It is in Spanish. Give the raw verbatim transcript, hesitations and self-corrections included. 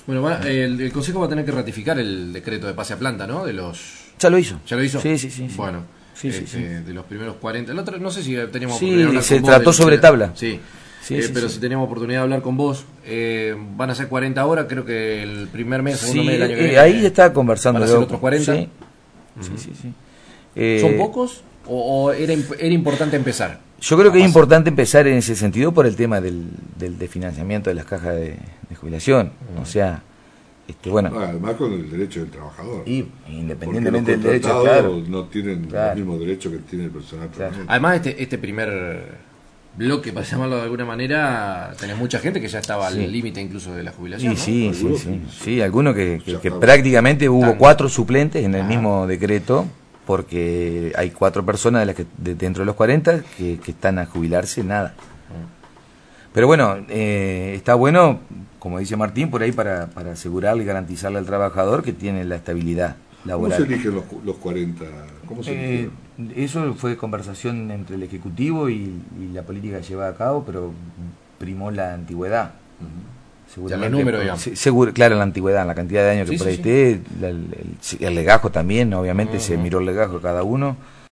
Bueno, va, el, el Consejo va a tener que ratificar el decreto de pase a planta, ¿no? De los... Ya lo hizo. ¿Ya lo hizo? Sí, sí, sí. sí. Bueno, sí, este, sí, sí. de los primeros cuarenta... El otro, no sé si teníamos sí, oportunidad de hablar se con vos. trató de, sobre de, tabla. Sí, sí, eh, sí pero sí. si teníamos oportunidad de hablar con vos, eh, van a ser cuarenta horas, creo que el primer mes, segundo Sí, mes del año que eh, viene. ahí ya estaba conversando. ¿Van a ser otros cuarenta? Sí, uh-huh. sí, sí. sí. Eh, ¿Son pocos o, o era, era importante empezar? Yo creo que es importante empezar en ese sentido por el tema del, del de financiamiento de las cajas de, de jubilación. Uh-huh. O sea, este, bueno. Ah, además con el derecho del trabajador. Y independientemente del derecho, derecho, claro. no tienen claro. el mismo derecho que tiene el personal claro. permanente. Además, este, este primer bloque, para llamarlo de alguna manera, tenés mucha gente que ya estaba sí. al límite incluso de la jubilación. Y ¿no? sí, sí, sí, sí, sí, algunos que, que, que está prácticamente hubo tan... cuatro suplentes en el ah. mismo decreto, porque hay cuatro personas de las que de, dentro de los cuarenta que, que están a jubilarse, nada. Pero bueno, eh, está bueno, como dice Martín, por ahí para, para asegurarle y garantizarle al trabajador que tiene la estabilidad laboral. ¿Cómo se eligen los, los cuarenta? ¿Cómo se eh, eso fue conversación entre el Ejecutivo y, y la política llevada a cabo, pero primó la antigüedad. Uh-huh. Seguramente, ya el número, digamos. Seguro, claro, la antigüedad, la cantidad de años que sí, por ahí sí, esté, sí. el, el, el legajo también, obviamente uh-huh. se miró el legajo de cada uno.